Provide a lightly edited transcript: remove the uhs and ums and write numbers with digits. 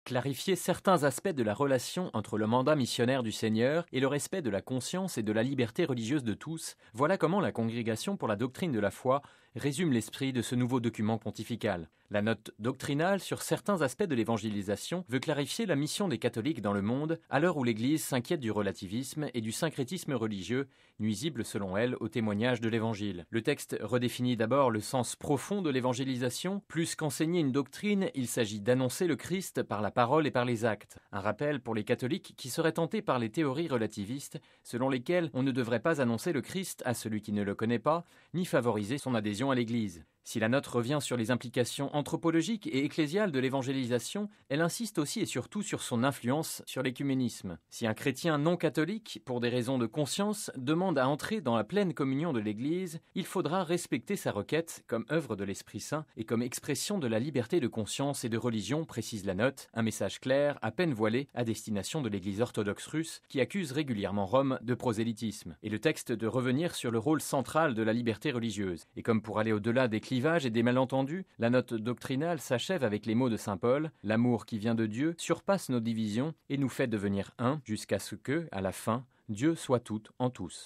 Clarifier certains aspects de la relation entre le mandat missionnaire du Seigneur et le respect de la conscience et de la liberté religieuse de tous, voilà comment la Congrégation pour la doctrine de la foi résume l'esprit de ce nouveau document pontifical. La note doctrinale sur certains aspects de l'évangélisation veut clarifier la mission des catholiques dans le monde à l'heure où l'Église s'inquiète du relativisme et du syncrétisme religieux, nuisible selon elle au témoignage de l'Évangile. Le texte redéfinit d'abord le sens profond de l'évangélisation. Plus qu'enseigner une doctrine, il s'agit d'annoncer le Christ par la parole et par les actes. Un rappel pour les catholiques qui seraient tentés par les théories relativistes, selon lesquelles on ne devrait pas annoncer le Christ à celui qui ne le connaît pas, ni favoriser son adhésion à l'Église. Si la note revient sur les implications anthropologiques et ecclésiales de l'évangélisation, elle insiste aussi et surtout sur son influence sur l'écuménisme. Si un chrétien non catholique, pour des raisons de conscience, demande à entrer dans la pleine communion de l'Église, il faudra respecter sa requête comme œuvre de l'Esprit Saint et comme expression de la liberté de conscience et de religion, précise la note, un message clair, à peine voilé, à destination de l'Église orthodoxe russe, qui accuse régulièrement Rome de prosélytisme. Et le texte de revenir sur le rôle central de la liberté religieuse. Et comme pour aller au-delà des clivages et des malentendus, la note doctrinale s'achève avec les mots de saint Paul: « L'amour qui vient de Dieu surpasse nos divisions et nous fait devenir un, jusqu'à ce que, à la fin, Dieu soit tout en tous. »